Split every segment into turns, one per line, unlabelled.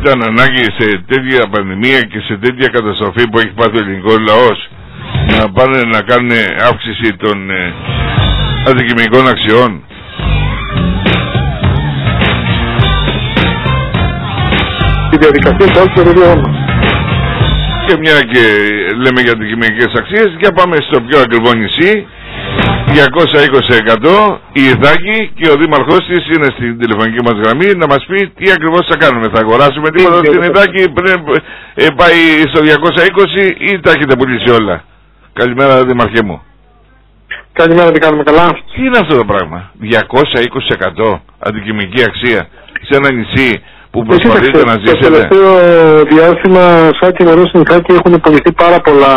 ήταν ανάγκη σε τέτοια πανδημία και σε τέτοια καταστροφή που έχει πάθει ο ελληνικός λαός να πάνε να κάνουν αύξηση των αντικειμενικών αξιών?
Η διαδικασία σε όλους το βιώμα.
Και μια και λέμε για αντικειμενικές αξίες, για πάμε στο πιο ακριβό νησί. 220% η Ιθάκη, και ο δήμαρχός της είναι στην τηλεφωνική μας γραμμή να μας πει τι ακριβώς θα κάνουμε. Θα αγοράσουμε τίποτα στην Ιθάκη πριν πάει στο 220 ή τα έχετε πουλήσει όλα? Καλημέρα, δήμαρχέ μου.
Καλημέρα, τι κάνουμε, καλά?
Τι είναι αυτό το πράγμα? 220% αντικειμενική αξία σε ένα νησί που προσπαθείτε να ζήσετε?
Το τελευταίο διάστημα σαν κοινωνία στην Ιθάκη έχουν πουληθεί πάρα πολλά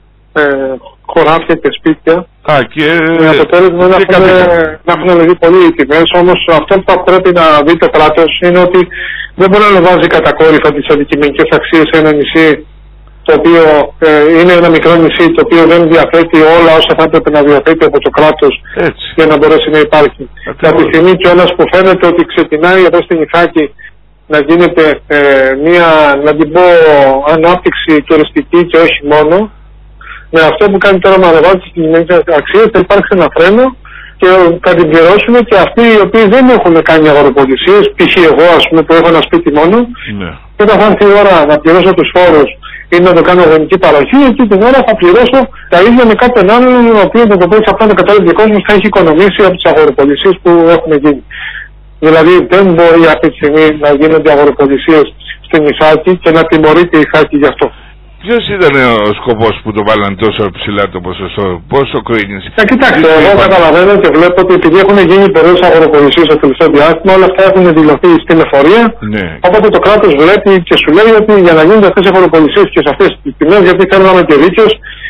χωράφια και σπίτια.
Και
με αποτέλεσμα να έχουν αλλαγεί πολύ οι τιμές. Όμως αυτό που θα πρέπει να δει το κράτος είναι ότι δεν μπορεί να ανεβάζει κατακόρυφα τις αντικειμενικές αξίες σε ένα νησί το οποίο είναι ένα μικρό νησί το οποίο δεν διαθέτει όλα όσα θα έπρεπε να διαθέτει από το κράτος για να μπορέσει να υπάρχει. Από τη στιγμή κιόλας που φαίνεται ότι ξεκινάει εδώ στην Ιθάκη να γίνεται μια, να την πω, ανάπτυξη τουριστική και όχι μόνο, με αυτό που κάνει τώρα με ανεβάζει τις κοινωνικές αξίες θα υπάρξει ένα φρένο και θα την πληρώσουν και αυτοί οι οποίοι δεν έχουν κάνει αγοροπολισίες, π.χ. εγώ ας πούμε που έχω ένα σπίτι μόνο, και όταν θα έρθει η ώρα να πληρώσω τους φόρους ή να το κάνω οργανική παροχή, εκεί την ώρα θα πληρώσω τα ίδια με κάποιον άλλον ο οποίος με το οποίο θα πάνε κατάλληλο κόσμος θα έχει οικονομήσει από τις αγοροπολισίες που έχουν γίνει. Δηλαδή δεν μπορεί αυτή τη στιγμή να γίνονται αγοροπολισίες στην Ιθάκη και να τιμωρείται η Ιθάκη γι' αυτό.
Ποιος ήταν ο σκοπός που το βάλανε τόσο ψηλά το ποσοστό, πόσο κρίνεις?
Κοιτάξτε, εγώ καταλαβαίνω και βλέπω ότι επειδή έχουν γίνει πολλές αγοροπολισίες στο τελευταίο διάστημα, όλα αυτά έχουν δηλωθεί στην εφορία. Οπότε το κράτος βλέπει και σου λέει ότι για να γίνονται αυτές οι αγοροπολισίες και σε αυτές τις τιμές, γιατί θέλω να είμαι και δίκαιος,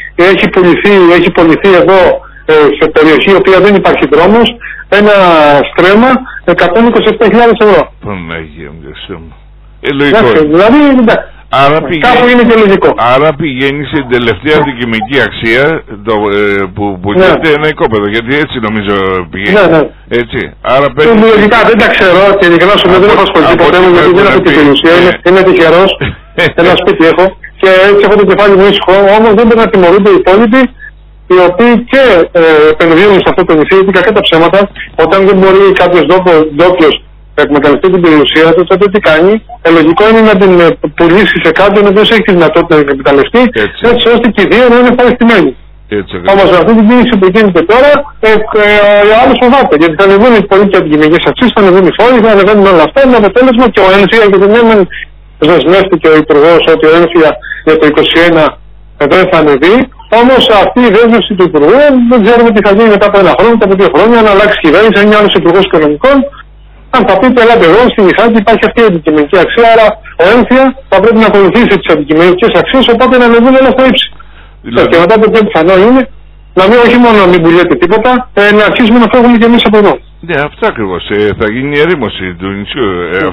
έχει πουληθεί εδώ σε περιοχή η οποία δεν υπάρχει δρόμος ένα στρέμμα 127.000 ευρώ.
Παναγία μου, λογικό.
Δηλαδή, κάπου είναι και λογικό.
Άρα πηγαίνει στην τελευταία αντικειμενική αξία που γίνεται ένα οικόπεδο, γιατί έτσι νομίζω πηγαίνει. Έτσι. Άρα
λογικά δεν τα ξέρω και ειλικρινά σου λέω δεν έχω ασχοληθεί ποτέ μου γιατί δεν έχω την περιουσία. Είμαι τυχερός, ένα σπίτι έχω και έτσι έχω το κεφάλι μου ήσυχο, όμως δεν πρέπει να τιμωρούνται οι υπόλοιποι οι οποίοι και επενδύουν σε αυτό το νησί, γιατί κακά τα ψέματα, όταν δεν μπορεί κάποιος ντόπιος να εκμεταλλευτεί την περιουσία του, τότε τι κάνει? Λογικό είναι να την πουλήσει σε κάποιον ο οποίος έχει τη δυνατότητα να την εκμεταλλευτεί, έτσι ώστε και οι δύο να είναι ευχαριστημένοι. Όμως με αυτή την κίνηση που γίνεται τώρα, ο άλλος φοβάται, γιατί θα ανεβούν οι πολύ και αντικειμενικές αξίες, θα ανεβούν οι φόροι, θα ανεβαίνουν όλα αυτά, με αποτέλεσμα και ο ΕΝΦΙΑ, γιατί δεν δεσμεύτηκε ο Υπουργός ότι ο ΕΝΦΙΑ για το 2021 δεν θα ανεβεί. Όμως αυτή η δέσμευση του Υπουργού δεν ξέρουμε τι θα γίνει μετά από ένα χρόνο, μετά από 2 χρόνια, αν αλλάξει κυβέρνηση, αν είναι άλλος Υπουργός Οικονομικών. Αν θα πείτε, ελάτε εδώ, στην Ιθάκη υπάρχει αυτή η αντικειμενική αξία, άρα ο ΕΝΦΙΑ θα πρέπει να ακολουθήσει τις αντικειμενικές αξίες, οπότε να ανεβούν όλα στα ύψη. Και μετά το πιο πιθανό είναι να μην, όχι μόνο να μην πουλιέται τίποτα, να αρχίσουμε να φεύγουμε και εμείς από εδώ.
Ναι, αυτό ακριβώς. Θα γίνει η ερήμωση του νησιού.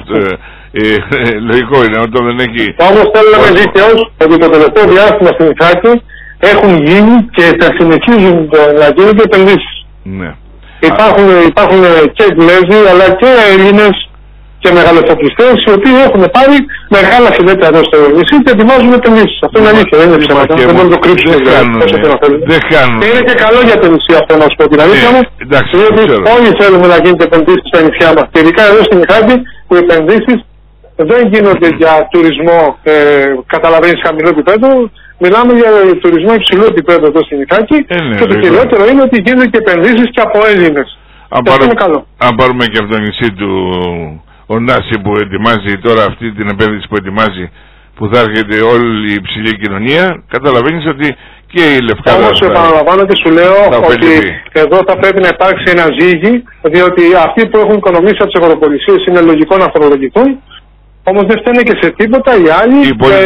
Λογικό είναι, όταν δεν έχει...
Όμως θέλω να είμαι δίκαιος ότι το τελευταίο διάστημα στην Ιθάκη έχουν γίνει και θα συνεχίζουν να γίνονται επενδύσεις.
Ναι.
Υπάρχουν και Εγγλέζοι αλλά και Έλληνες και μεγαλοπολιτές οι οποίοι έχουν πάρει μεγάλα φιλέτα εδώ στο νησί και ετοιμάζουν επενδύσεις. Αυτό είναι αλήθεια, δεν είναι ψέματα. Δεν μπορούν να το κρύψουν όσο θέλουν. Και είναι και καλό για το νησί αυτό, να σου πω την αλήθεια μου. Διότι όλοι θέλουμε να γίνονται επενδύσεις στα νησιά μας. Και ειδικά εδώ στην Ιθάκη που οι επενδύσεις δεν γίνονται για τουρισμό, καταλαβαίνεις, χαμηλό επίπεδο. Μιλάμε για τουρισμό υψηλού επίπεδου εδώ στην Ιθάκη και το κυριότερο είναι ότι γίνονται και επενδύσεις και από Έλληνες.
Αν πάρουμε και από το νησί του Ωνάση που ετοιμάζει τώρα αυτή την επένδυση που ετοιμάζει, που θα έρχεται όλη η υψηλή κοινωνία, καταλαβαίνεις ότι και η Λευκάδα...
Όμως επαναλαμβάνω και σου λέω ότι εδώ θα πρέπει να υπάρξει ένα ζύγι, διότι αυτοί που έχουν οικονομήσει από τις αγοροπολισίες είναι λογικό να φορολογηθούν. Όμως δεν φταίνε και σε τίποτα οι άλλοι.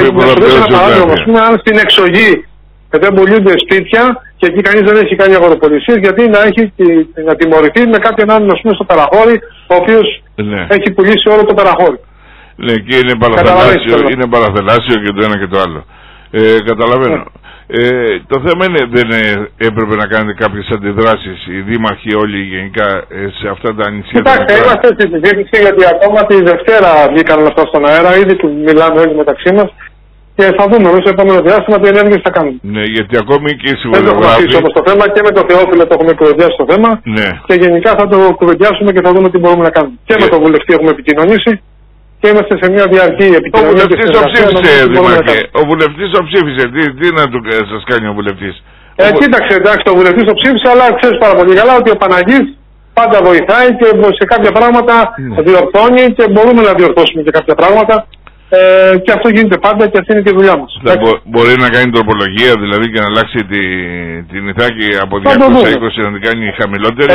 Αν στην εξογή δεν πουλούνται σπίτια και εκεί κανείς δεν έχει κάνει αγοροπολισίες, γιατί να τιμωρηθεί με κάποιον άλλον στο παραχώρι, ο οποίος έχει πουλήσει όλο το παραχώρι.
Ναι, και είναι παραθελάσσιο και το ένα και το άλλο. Καταλαβαίνω. Το θέμα είναι, δεν έπρεπε να κάνετε κάποιες αντιδράσεις οι δήμαρχοι όλοι γενικά σε αυτά τα νησιά?
Κοιτάξτε, είμαστε στη συζήτηση, γιατί ακόμα τη Δευτέρα βγήκαν αυτά στον αέρα, ήδη που μιλάμε όλοι μεταξύ μας, και θα δούμε μέσα στο επόμενο διάστημα τι ενέργειες θα κάνουμε.
Ναι, γιατί ακόμη και οι
συμβολογράφοι... Δεν το έχω αφήσει όμως το θέμα, και με το Θεόφιλο το έχουμε κουβεντιάσει το θέμα,
ναι,
και γενικά θα το κουβεντιάσουμε και θα δούμε τι μπορούμε να κάνουμε. Και με τον βουλευτή έχουμε επικοινωνήσει. Και είμαστε σε μια διαρκή επικοινωνία.
Ο βουλευτής το ψήφισε, Δημάρχε. Ο βουλευτής το ψήφισε. Τι να του σας κάνει ο βουλευτής?
Κοίταξε, εντάξει, ο βουλευτής το ψήφισε, αλλά ξέρεις πάρα πολύ καλά ότι ο Παναγής πάντα βοηθάει και σε κάποια πράγματα διορθώνει και μπορούμε να διορθώσουμε και κάποια πράγματα. Και αυτό γίνεται πάντα και αυτή είναι και η δουλειά μας.
Μπορεί να κάνει τροπολογία δηλαδή και να αλλάξει την Ιθάκη από 220 να την κάνει χαμηλότερη?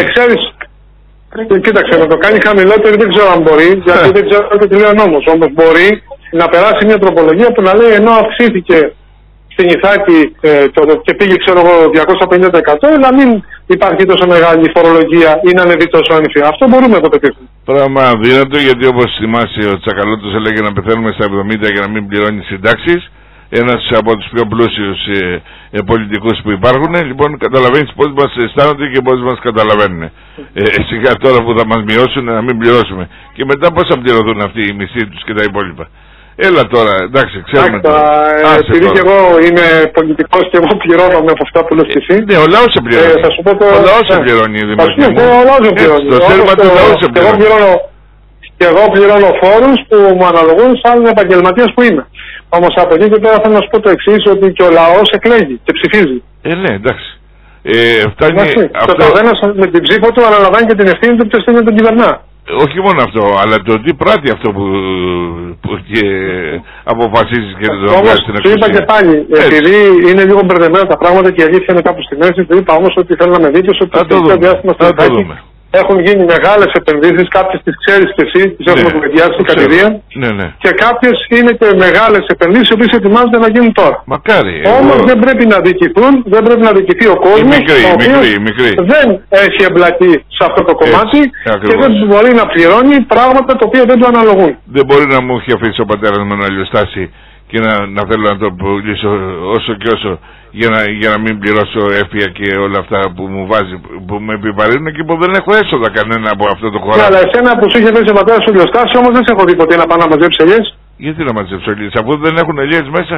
Κοίταξε, να το κάνει χαμηλότερη δεν ξέρω αν μπορεί, γιατί δεν ξέρω αν το λέει ο νόμος. Όμως μπορεί να περάσει μια τροπολογία που να λέει ενώ αυξήθηκε στην Ιθάκη και πήγε ξέρω εγώ 250%, να μην υπάρχει τόσο μεγάλη φορολογία ή να ανεβεί τόσο ανηφία. Αυτό μπορούμε να το πετύχουμε.
Πράγμα αδύνατο, γιατί όπως θυμάσαι ο Τσακαλώτος έλεγε να πεθαίνουμε στα 70 για να μην πληρώνει συντάξεις. Ένας από τους πιο πλούσιους πολιτικούς που υπάρχουν. Λοιπόν, καταλαβαίνεις πώς μας αισθάνονται και πώς μας καταλαβαίνουν. Σιγά τώρα που θα μας μειώσουν να μην πληρώσουμε. Και μετά πώς θα πληρωθούν αυτοί οι μισθοί τους και τα υπόλοιπα? Έλα τώρα, εντάξει, ξέρουμε τώρα.
Επειδή και εγώ είμαι πολιτικός και εγώ πληρώνω με από αυτά που λες και εσύ.
Ναι, ο λαός σε πληρώνει. Ο λαός σε πληρώνει, Δημάρχε.
Ο λαός σε πληρώνει.
Το σέρμα του λαού σε πληρώνει.
Και εγώ πληρώνω φόρους που μου αναλογούν σαν επαγγελματίας που είμαι. Όμως από εκεί και πέρα θέλω να σου πω το εξής, ότι και ο λαός εκλέγει και ψηφίζει.
Ναι, εντάξει. Φτάνει
αυτό... Το καθένας με την ψήφο του αναλαμβάνει και την ευθύνη του ποιος είναι τον κυβερνά.
Όχι μόνο αυτό, αλλά το τι πράττει αυτό που και αποφασίζει και το βγάζει στην εξουσία.
Όμως, είπα και πάλι, επειδή είναι λίγο μπερδεμένα τα πράγματα και η αλήθεια είναι κάπου στη μέση, του είπα όμως ότι θέλω να με δείτε ότι το διάστημα στο Ιθάκη έχουν γίνει μεγάλες επενδύσεις, κάποιες τις ξέρεις και εσύ, τις έχουμε κουβεντιάσει κατηδίαν.
Ναι.
Και κάποιες είναι και μεγάλες επενδύσεις, οι οποίες ετοιμάζονται να γίνουν τώρα.
Μακάρι.
Όμως δεν πρέπει να δικηθούν, δεν πρέπει να δικηθεί ο κόσμος,
μικρή.
Δεν έχει εμπλακεί σε αυτό το κομμάτι και δεν μπορεί να πληρώνει πράγματα τα οποία δεν του αναλογούν.
Δεν μπορεί να μου έχει αφήσει ο πατέρας μου να λιωστάσει και να θέλω να το πουλήσω όσο και όσο για να μην πληρώσω έφια και όλα αυτά που μου βάζει, που με επιβαρύνουν και που δεν έχω έσοδα κανένα από αυτό το χώρο.
Ναι, αλλά εσένα που σου είχε θέσει ο πατέρας σου λιωστάσει, όμως δεν σε έχω δει ποτέ να πάω να μαζέψει ελιές.
Γιατί να μαζέψω ελιές, αφού δεν έχουν ελιές μέσα?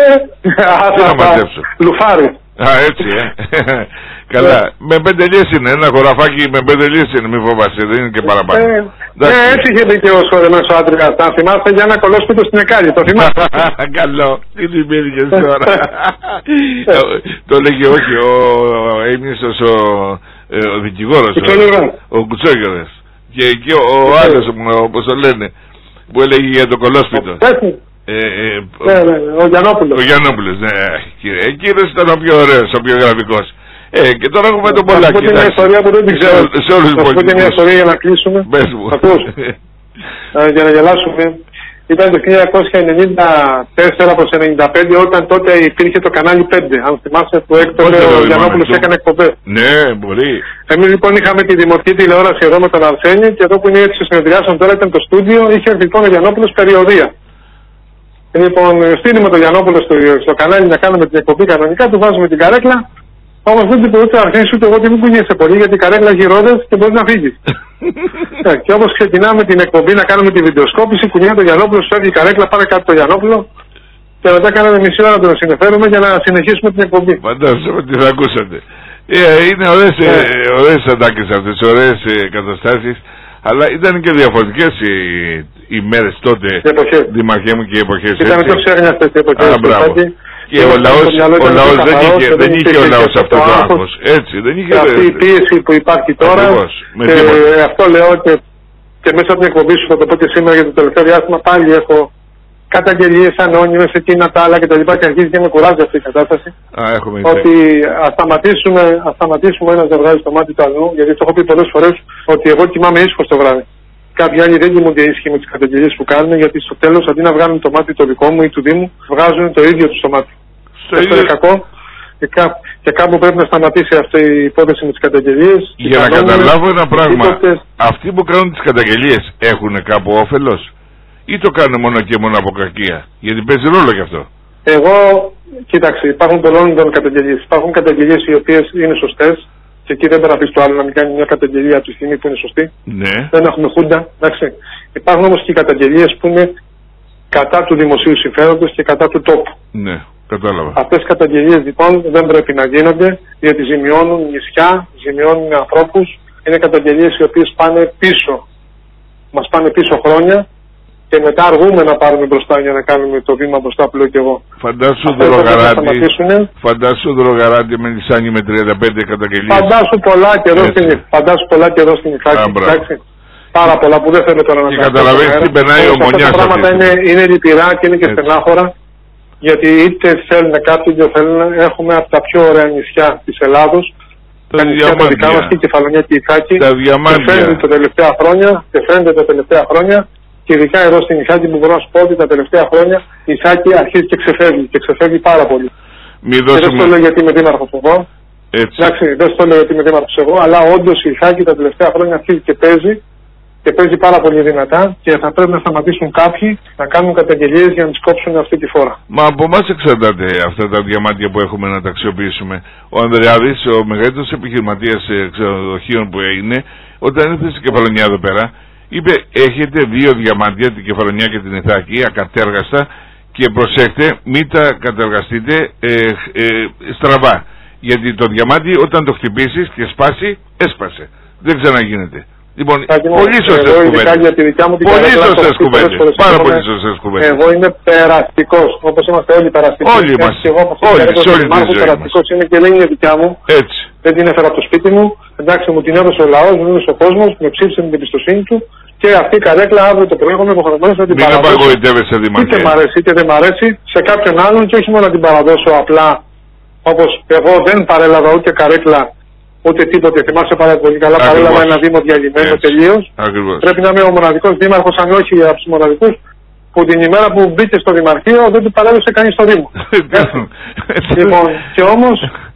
Τι να μαζέψω? Λουφάρι.
Έτσι, Καλά, με 5 ελιές είναι, ένα χωραφάκι με 5 ελιές είναι, μην φοβάσαι, δεν είναι και παραπάνω.
Ναι, έτσι είχε δει και ο σχολεμένος ο άντρας. Αν θυμάστε για ένα κολόσπιτο στην Εκάλη, το θυμάστε?
Καλό, τι θυμήθηκες τώρα? Το λέγε όχι, έμεινες ο δικηγόρος, ο Κουτσόγερος. Και εκεί ο άλλος, όπως το λένε, που έλεγε για το κολόσπιτο.
Ο Γιαννόπουλος.
Ο Γιαννόπουλος, ναι, κύριε. Εκείνος ήταν ο πιο ωραίος, ο πιο γραφικός. Και τώρα έχουμε τον Πολάκη.
Θα πω και μια ιστορία που δεν την ξέρω. Θα πω και μια ιστορία για να κλείσουμε.
Πες μου.
Για να γελάσουμε. Ήταν το 1994 προς 1995, όταν τότε υπήρχε το κανάλι 5. Αν θυμάσαι που έκτοτε ο Γιαννόπουλος έκανε εκπομπές.
Ναι, μπορεί.
Εμείς λοιπόν είχαμε τη δημοτική τηλεόραση εδώ με τον Αρσένη και εδώ που είναι έτσι συνεδριάσεων τώρα ήταν το στούντιο. Είχε λοιπόν ο Γιαννόπουλος περιοδία. Λοιπόν, στείλουμε τον Γιαννόπουλο στο κανάλι να κάνουμε την εκπομπή κανονικά, του βάζουμε την καρέκλα. Όμως δεν την μπορούσε να αρχίσει ούτε εγώ και μην κουνιέσαι πολύ, γιατί η καρέκλα έχει ρόδες και μπορεί να φύγει. Και όπως ξεκινάμε την εκπομπή να κάνουμε τη βιντεοσκόπηση, κουνιά το Γιαννόπουλο, σου φεύγει η καρέκλα, πάρε κάτω το Γιαννόπουλο. Και μετά κάναμε μισή ώρα να τον συνεφέρουμε για να συνεχίσουμε την εκπομπή.
Φαντάζομαι τι θα ακούσατε. Είναι ωραίες αντάκες αυτές, ωραίες καταστάσεις. Αλλά ήταν και διαφορετικές οι μέρες τότε, Δημαρχέ μου, και οι εποχές.
Ήταν πιο ξέγνιαστες οι εποχές.
Και ο λαός δεν είχε ο λαός αυτό το άγχος. Έτσι, δεν είχε.
Αυτή η πίεση που υπάρχει τώρα. Και αυτό λέω και μέσα από την εκπομπή σου θα το πω και σήμερα για το τελευταίο διάστημα πάλι έχω καταγγελίες ανώνυμες, εκείνα τα άλλα κτλ. Και αρχίζει και με κουράζει αυτή η κατάσταση. Ότι ας σταματήσουμε ένα ζευγάρι στο μάτι του αλλού, γιατί το έχω πει πολλές φορές ότι εγώ κοιμάμαι ήσυχος το βράδυ. Κάποιοι άλλοι δεν κοιμούνται ήσυχοι με τις καταγγελίες που κάνουν, γιατί στο τέλος αντί να βγάλουν το μάτι το δικό μου ή του Δήμου, βγάζουν το ίδιο του στο μάτι. Αυτό είναι κακό. Και κάπου πρέπει να σταματήσει αυτή η υπόθεση με τις καταγγελίες.
Για να καταλάβω ένα πράγμα, αυτοί που κάνουν τις καταγγελίες έχουν κάπου όφελος ή το κάνουν μόνο και μόνο από κακία? Γιατί παίζει ρόλο γι' αυτό.
Εγώ Κοίταξε, υπάρχουν πολλών ειδών καταγγελίες. Υπάρχουν καταγγελίες οι οποίες είναι σωστές και εκεί δεν πρέπει να πει το άλλο να μην κάνει μια καταγγελία από τη στιγμή που είναι σωστή.
Ναι.
Δεν έχουμε χούντα. Εντάξει. Υπάρχουν όμως και οι καταγγελίες που είναι κατά του δημοσίου συμφέροντος και κατά του τόπου.
Ναι, κατάλαβα.
Αυτές οι καταγγελίες λοιπόν δεν πρέπει να γίνονται, γιατί ζημιώνουν νησιά, ζημιώνουν ανθρώπους. Είναι καταγγελίες οι οποίες πάνε πίσω. Μας πάνε πίσω χρόνια. Και μετά αργούμε να πάρουμε μπροστά για να κάνουμε το βήμα μπροστά που λέω και εγώ.
Φαντάσου Δρογαράτη με Λυσάνη με 35 καταγγελίες.
Φαντάσου πολλά καιρό στην Ιθάκη. Πάρα πολλά που δεν θέλω τώρα να
και καταλαβαίνεις τι περνάει ο Μονιάς.
Αυτά τα πράγματα είναι λυπηρά και είναι και στενάχωρα. Γιατί είτε θέλουν κάποιοι είτε θέλουν, έχουμε από τα πιο ωραία νησιά της Ελλάδος. Τα νησιά τα δικά μας και η Κεφαλονιά και η Ιθάκη. Και φαίνεται τα τελευταία χρόνια. Και ειδικά εδώ στην Ιθάκη που μπορώ να σου πω ότι τα τελευταία χρόνια η Ιθάκη αρχίζει και ξεφεύγει πάρα πολύ. Δεν στο λέω γιατί είμαι δήμαρχος εγώ. Εντάξει, δεν στο λέω γιατί είμαι δήμαρχος εγώ, αλλά όντως η Ιθάκη τα τελευταία χρόνια αρχίζει και παίζει πάρα πολύ δυνατά και θα πρέπει να σταματήσουν κάποιοι να κάνουν καταγγελίες για να τις κόψουν αυτή τη φορά.
Μα από εμάς εξαρτάται αυτά τα διαμάντια που έχουμε να τα αξιοποιήσουμε. Ο Ανδρεάδης, ο μεγαλύτερος επιχειρηματίας ξενοδοχείων που είναι, όταν ήρθε στην Κεφαλονιά εδώ πέρα, είπε έχετε 2 διαμάντια, την Κεφαλονιά και την Ιθάκη, ακατέργαστα και προσέχτε μην τα κατεργαστείτε στραβά. Γιατί το διαμάντι όταν το χτυπήσεις και σπάσει, έσπασε. Δεν ξαναγίνεται. Λοιπόν, πολύ σωστές κουβέντες. Πολύ σωστές κουβέντες. Πάρα πολύ σωστές κουβέντες.
Εγώ είμαι περαστικός, όπως είμαστε όλοι περαστικοί.
Όλοι μας. Όλοι
περαστικός είναι και δεν είναι δικιά μου.
Έτσι.
Δεν την έφερα από το σπίτι μου. Εντάξει, μου την έδωσε ο λαός, μου έδωσε ο κόσμος, με ψήφισε με την εμπιστοσύνη του. Και αυτή η καρέκλα αύριο το πρωί είμαι υποχρεωμένος να την παραδώσω.
Μην απαγοητεύεσαι, Δημαρχέ.
Είτε μ' αρέσει είτε δεν μ' αρέσει σε κάποιον άλλον και όχι μόνο να την παραδώσω απλά όπως εγώ δεν παρέλαβα ούτε καρέκλα ούτε τίποτε. Θυμάσαι πάρα πολύ καλά, παρέλαβα ένα Δήμο διαλυμένο τελείως. Πρέπει να είμαι ο μοναδικός δήμαρχος, αν όχι από τους μοναδικούς, που την ημέρα που μπήκε στο Δημαρχείο δεν του παρέδωσε κανείς στο Δήμο. Λοιπόν, και όμως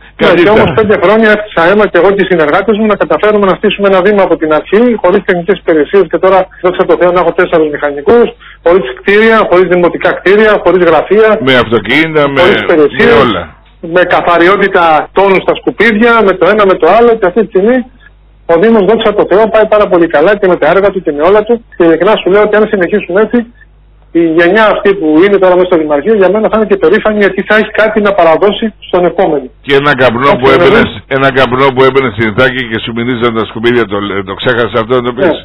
5 χρόνια έφτιασα αίμα και εγώ και οι συνεργάτες μου να καταφέρουμε να στήσουμε ένα Δήμο από την αρχή, χωρίς τεχνικές υπηρεσίες και τώρα δόξα τω Θεώ να έχω 4 μηχανικούς, χωρίς κτίρια, χωρίς δημοτικά κτίρια, χωρίς γραφεία,
με αυτοκίνητα, με όλα.
Με καθαριότητα τόνου στα σκουπίδια, με το ένα με το άλλο και αυτή τη στιγμή ο Δήμος δόξα τω Θεώ πάει πάρα πολύ καλά και με τα έργα του και με όλα του και ειλικρινά σου λέω ότι αν συνεχίσουν έτσι η γενιά αυτή που είναι τώρα μέσα στο Δημαρχείο για μένα θα είναι και περήφανη γιατί θα έχει κάτι να παραδώσει στον επόμενο.
Και ένα καπνό που έμπαινε στην Ιθάκη και σου μυρίζαν τα σκουπίδια, το ξέχασε αυτό να το πεις.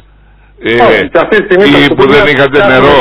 Ή που δεν είχατε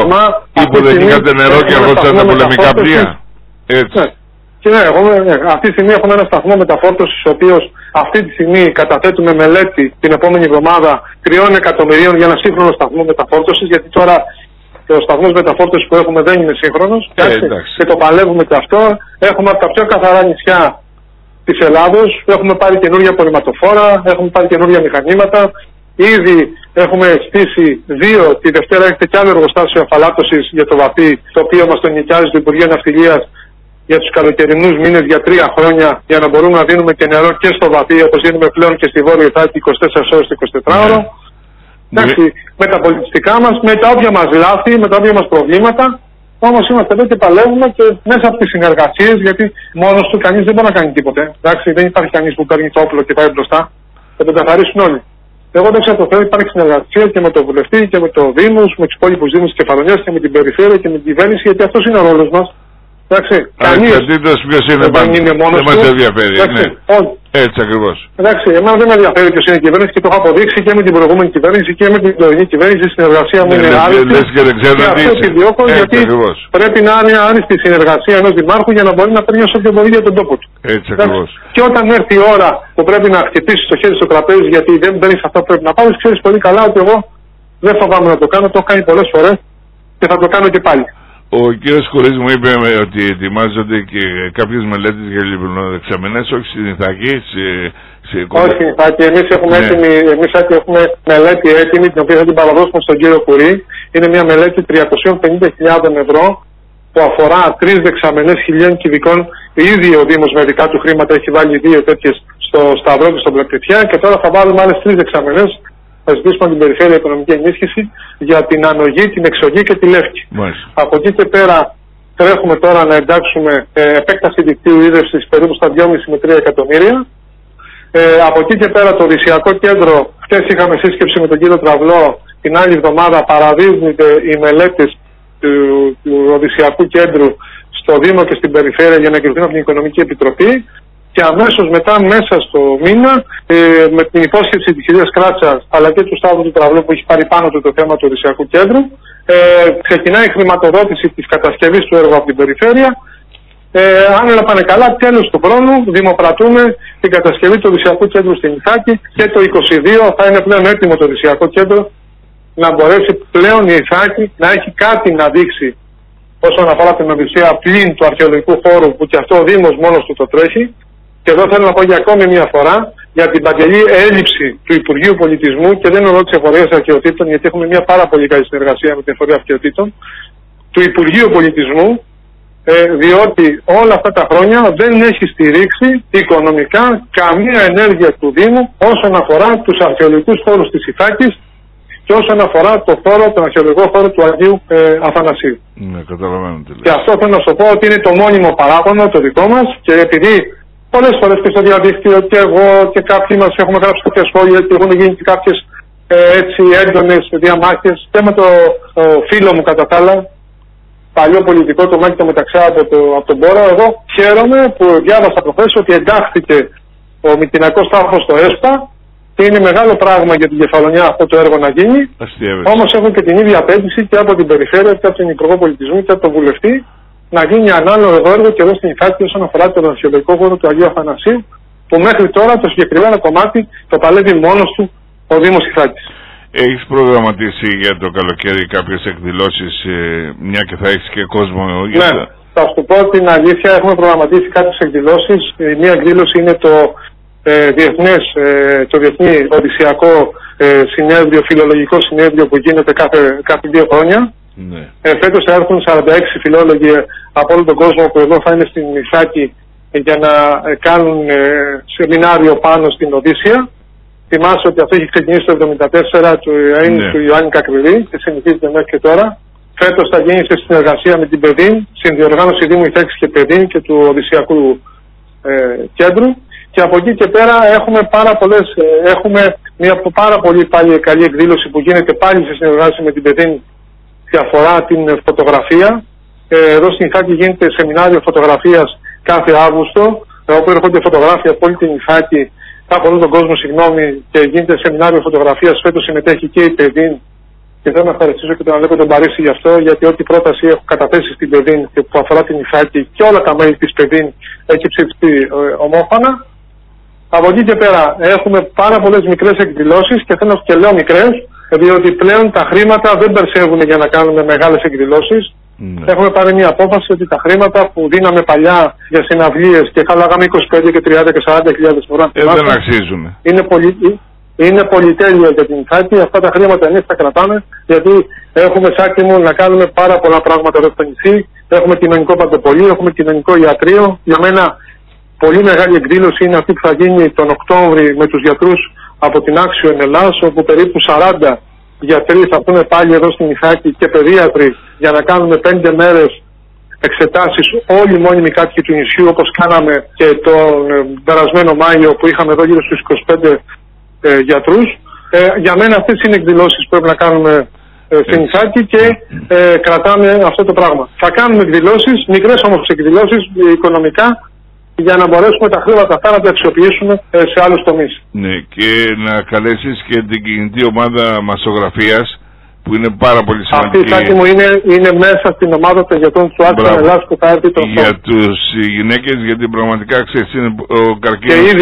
νερό, και αργόντουσαν τα πολεμικά πλοία. Έτσι.
Και ναι, αυτή τη στιγμή έχουμε ένα σταθμό μεταφόρτωσης, ο οποίος αυτή τη στιγμή καταθέτουμε μελέτη την επόμενη εβδομάδα 3 εκατομμυρίων για ένα σύγχρονο σταθμό μεταφόρτωσης, γιατί τώρα ο σταθμός μεταφόρτωσης που έχουμε δεν είναι σύγχρονος και το παλεύουμε και αυτό. Έχουμε από τα πιο καθαρά νησιά της Ελλάδος, έχουμε πάρει καινούργια απορριμματοφόρα, έχουμε πάρει καινούργια μηχανήματα. Ήδη έχουμε στήσει 2, τη Δευτέρα έχετε κι άλλο εργοστάσιο αφαλάτωσης για το Βαπί, το οποίο μας το νοικιάζει το Υπουργείο Ναυτιλίας για τους καλοκαιρινούς μήνες για 3 χρόνια, για να μπορούμε να δίνουμε και νερό και στο Βαπί, όπως δίνουμε πλέον και στη Βόρεια Ιθάκη 24 ώρες το 24ωρο. Εντάξει, με τα πολιτιστικά μας, με τα όποια μας λάθη, με τα όποια μας προβλήματα, όμως είμαστε εδώ και παλεύουμε και μέσα από τις συνεργασίες, γιατί μόνος του κανείς δεν μπορεί να κάνει τίποτε. Εντάξει, δεν υπάρχει κανείς που παίρνει το όπλο και πάει μπροστά, θα τον καθαρίσουν όλοι. Εγώ δόξα τω Θεώ υπάρχει συνεργασία και με τον βουλευτή και με το Δήμο, με τους υπόλοιπους Δήμους της Κεφαλονιάς και με την περιφέρεια και με την κυβέρνηση, γιατί αυτός είναι ο ρόλος μας. Εντάξει, κανείς
δεν είναι μόνος του. Δεν μας ενδιαφέρει. Έτσι ακριβώς.
Εντάξει, εμένα δεν με ενδιαφέρει ποιος είναι η κυβέρνηση και το έχω αποδείξει και με την προηγούμενη κυβέρνηση και με την τωρινή κυβέρνηση. Η συνεργασία μου είναι άριστη. Και αυτό επιδιώκω γιατί πρέπει να είναι άριστη η συνεργασία ενός δημάρχου για να μπορεί να παίρνει όσο πιο πολύ για τον τόπο του.
Έτσι ακριβώς.
Και όταν έρθει η ώρα που πρέπει να χτυπήσει το χέρι στο τραπέζι γιατί δεν παίρνει αυτό που πρέπει να πάρει, ξέρει πολύ καλά ότι εγώ δεν φοβάμαι να το κάνω, το έχω κάνει πολλές φορές και θα το κάνω και πάλι.
Ο κύριος Κουρής μου είπε ότι ετοιμάζονται και κάποιες μελέτες για λιμπρονοδεξαμενές, όχι στην Ιθάκη,
όχι στην Ιθάκη. Εμείς έχουμε μελέτη έτοιμη, την οποία θα την παραδώσουμε στον κύριο Κουρή. Είναι μια μελέτη 350.000 ευρώ που αφορά 3 δεξαμενές 1.000 κυβικών. Ήδη ο Δήμος με δικά του χρήματα έχει βάλει 2 τέτοιες στο Σταυρό και στον Πλακτητιά και τώρα θα βάλουμε άλλες 3 δεξαμενές. Θα ζητήσουμε την Περιφέρεια Οικονομική Ενίσχυση για την ανογή, την εξογή και τη λεύκη. Από εκεί και πέρα τρέχουμε τώρα να εντάξουμε επέκταση δικτύου ίδρυυσης περίπου στα 2,5 με 3 εκατομμύρια. Από εκεί και πέρα το Οδυσσιακό Κέντρο, χτες είχαμε σύσκεψη με τον κύριο Τραυλό, την άλλη εβδομάδα παραδίδονται οι μελέτες του Οδυσσιακού Κέντρου στο Δήμο και στην Περιφέρεια για να εγκριθούν από την Οικονομική Επιτροπή. Και αμέσως μετά, μέσα στο μήνα, με την υπόσχεση της κυρίας Κράτσας αλλά και του Σταύρου του Τραυλού που έχει πάρει πάνω του το θέμα του Οδυσσιακού Κέντρου, ξεκινάει η χρηματοδότηση της κατασκευής του έργου από την Περιφέρεια. Αν όλα πάνε καλά, τέλος του χρόνου δημοπρατούμε την κατασκευή του Οδυσσιακού Κέντρου στην Ιθάκη και το 2022 θα είναι πλέον έτοιμο το Οδυσσιακό Κέντρο να μπορέσει πλέον η Ιθάκη να έχει κάτι να δείξει όσον αφορά την Οδυσσία πλην του αρχαιολογικού χώρου που και αυτό ο Δήμος μόνος του το τρέχει. Και εδώ θέλω να πω για ακόμη μια φορά για την παντελή έλλειψη του Υπουργείου Πολιτισμού και δεν εννοώ της Εφορίας Αρχαιοτήτων, γιατί έχουμε μια πάρα πολύ καλή συνεργασία με την Εφορία Αρχαιοτήτων, του Υπουργείου Πολιτισμού, διότι όλα αυτά τα χρόνια δεν έχει στηρίξει οικονομικά καμία ενέργεια του Δήμου όσον αφορά τους αρχαιολογικούς χώρους της Ιθάκης και όσον αφορά τον αρχαιολογικό χώρο του Αγίου Αθανασίου.
Ναι, καταλαβαίνω.
Και αυτό θέλω να σου πω ότι είναι το μόνιμο παράπονο το δικό μας και επειδή πολλές φορές και στο διαδίκτυο και εγώ και κάποιοι μας έχουμε γράψει κάποια σχόλια και έχουν γίνει και κάποιες έτσι έντονες διαμάχες και με το φίλο μου κατά τα άλλα, παλιό πολιτικό, το Μάκη το Μεταξά από τον Πόρο. Εγώ χαίρομαι που διάβασα προχθές ότι εντάχθηκε ο Μυτινακός τάφος στο ΕΣΠΑ και είναι μεγάλο πράγμα για την Κεφαλονιά αυτό το έργο να γίνει. Όμως έχω και την ίδια απέτηση και από την Περιφέρεια και από τον Υπουργό Πολιτισμού και από τον Βουλευτή να γίνει ανάλογο έργο και εδώ στην Ιθάκη όσον αφορά τον αρχαιολογικό χώρο του Αγίου Αθανασίου, που μέχρι τώρα το συγκεκριμένο κομμάτι το παλεύει μόνος του ο Δήμος Ιθάκης.
Έχεις προγραμματίσει για το καλοκαίρι κάποιες εκδηλώσεις, μια και θα έχεις και κόσμο?
Ναι, θα σου πω την αλήθεια, έχουμε προγραμματίσει κάποιες εκδηλώσεις. Μια εκδήλωση είναι το Διεθνή Οδυσσιακό Συνέδριο, Φιλολογικό Συνέδριο που γίνεται κάθε 2 χρόνια.
Ναι.
Φέτος θα έρθουν 46 φιλόλογοι από όλο τον κόσμο που εδώ θα είναι στην Ιθάκη για να κάνουν σεμινάριο πάνω στην Οδύσσεια. Θυμάσαι ότι αυτό έχει ξεκινήσει το 1974 του Ιωάννη Κακριδί και συνεχίζεται μέχρι και τώρα. Φέτος θα γίνει σε συνεργασία με την ΠΕΔΗΝ, συνδιοργάνωση Δήμου Ιθάκης και ΠΕΔΗΝ και του Οδυσσιακού Κέντρου. Και από εκεί και πέρα έχουμε μια πάρα πολύ πάλι καλή εκδήλωση που γίνεται πάλι σε συνεργασία με την ΠΕΔΗΝ και αφορά την φωτογραφία. Εδώ στην Ιθάκη γίνεται σεμινάριο φωτογραφίας κάθε Αύγουστο, όπου έρχονται φωτογράφοι από όλη την Ιθάκη, από όλο τον κόσμο, και γίνεται σεμινάριο φωτογραφίας. Φέτος συμμετέχει και η ΠΕΔΗΝ και θέλω να ευχαριστήσω και τον Αλέκο τον Παρίσι γι' αυτό, γιατί ό,τι πρόταση έχω καταθέσει στην ΠΕΔΗΝ και που αφορά την Ιθάκη και όλα τα μέλη της ΠΕΔΗΝ έχει ψηφιστεί ομόφωνα. Από εκεί και πέρα έχουμε πάρα πολλές μικρές εκδηλώσεις και θέλω και λέω μικρές, διότι πλέον τα χρήματα δεν περσεύουν για να κάνουμε μεγάλες εκδηλώσεις. Έχουμε πάρει μια απόφαση ότι τα χρήματα που δίναμε παλιά για συναυλίες και χαλάγαμε 25 και 30 και 40 χιλιάδες φορά
δεν αξίζουν.
Είναι πολυτέλεια για την Ιθάκη. Αυτά τα χρήματα εμείς τα κρατάμε, γιατί έχουμε σάκι μου να κάνουμε πάρα πολλά πράγματα εδώ στο νησί. Έχουμε κοινωνικό παντοπολείο, έχουμε κοινωνικό ιατρείο. Για μένα πολύ μεγάλη εκδήλωση είναι αυτή που θα γίνει τον Οκτώβρη με τους γιατρούς από την Άξιο Ελλάς, όπου περίπου 40 γιατροί θα έρθουν πάλι εδώ στην Ιθάκη και παιδίατροι για να κάνουμε 5 μέρες εξετάσεις όλοι οι μόνιμοι κάτοικοι του νησιού, όπως κάναμε και τον περασμένο Μάιο που είχαμε εδώ γύρω στους 25 γιατρούς. Για μένα αυτές είναι εκδηλώσεις που πρέπει να κάνουμε στην Ιθάκη και κρατάμε αυτό το πράγμα. Θα κάνουμε εκδηλώσεις, μικρές όμως εκδηλώσεις οικονομικά, για να μπορέσουμε τα χρήματα αυτά να τα αξιοποιήσουμε σε άλλους τομείς.
Ναι, και να καλέσεις και την κινητή ομάδα μασογραφίας που είναι πάρα πολύ σημαντική.
Αυτή η σάκη μου είναι μέσα στην ομάδα των γιατρών του Άξιο Ελλάς που θα έρθει το χρόνο.
Για τους γυναίκες, γιατί πραγματικά ξέρεις είναι ο καρκίνος.
Και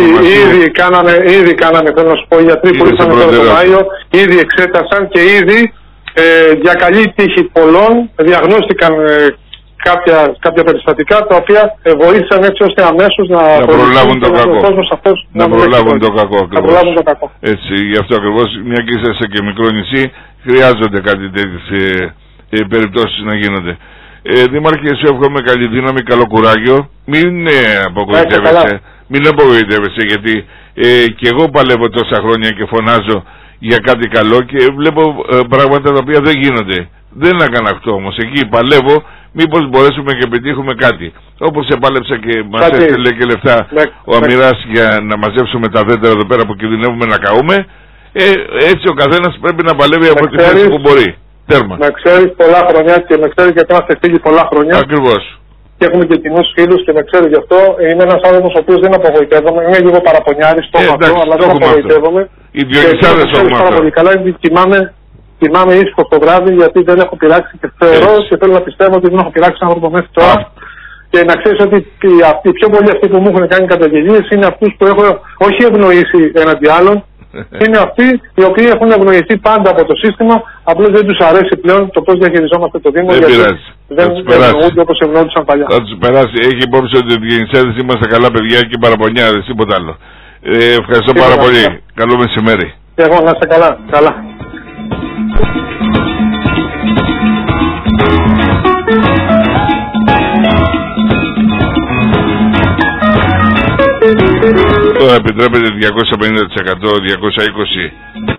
ήδη κάναμε, θέλω να σου πω, οι γιατροί που ήρθαν εδώ το Μάιο, ήδη εξέτασαν και ήδη για καλή τύχη πολλών διαγνώστηκαν κάποια περιστατικά τα οποία βοήθησαν έτσι ώστε αμέσως να
προλάβουν το κακό.
Να προλάβουν
το κακό. Έτσι, γι' αυτό ακριβώς, μια και είσαστε και μικρό νησί, χρειάζονται κάτι τέτοιες περιπτώσεις να γίνονται. Δήμαρχε, σε εύχομαι καλή δύναμη, καλό κουράγιο. Μην απογοητεύεσαι, γιατί και εγώ παλεύω τόσα χρόνια και φωνάζω για κάτι καλό και βλέπω πράγματα τα οποία δεν γίνονται. Δεν έκανα αυτό όμως. Εκεί παλεύω, μήπως μπορέσουμε και πετύχουμε κάτι. Όπως επάλεψα και μας έστειλε και λεφτά ο Αμυράς για να μαζέψουμε τα δέντρα εδώ πέρα που κινδυνεύουμε να καούμε. Έτσι ο καθένας πρέπει να παλεύει από τη θέση που μπορεί. Τέρμα.
Με ξέρεις πολλά χρόνια και με ξέρεις γιατί είμαστε φίλοι πολλά χρόνια.
Ακριβώς.
Και έχουμε και κοινούς φίλους και με ξέρει γι' αυτό. Είμαι ένας άνθρωπος ο οποίος δεν απογοητεύομαι. Είμαι λίγο παραπονιάρης στο αυτό, αλλά δεν απογοητεύομαι.
Οι διοικητάδες το έχουμε
πάρα πολύ καλά. Κοιμάμαι ήσυχο το βράδυ γιατί δεν έχω πειράξει και θεωρώ και θέλω να πιστεύω ότι δεν έχω πειράξει άνθρωπο μέχρι τώρα. Και να ξέρεις ότι οι πιο πολλοί αυτοί που μου έχουν κάνει καταγγελίες είναι αυτούς που έχω όχι ευνοήσει έναντι άλλων. Είναι αυτοί οι οποίοι έχουν ευνοηθεί πάντα από το σύστημα, απλώς δεν τους αρέσει πλέον το πώς διαχειριζόμαστε το Δήμο, γιατί δεν ευνοούνται όπως ευνοούνταν παλιά.
Θα τους περάσει. Έχει υπόψη ότι οι ευγενιστές είμαστε καλά παιδιά και παραπονιάδες, τίποτα άλλο. Ευχαριστώ πάρα πολύ. Καλό μεσημέρι.
Και εγώ να είστε καλά. Καλά.
Τώρα επιτρέπεται 250%, 220%.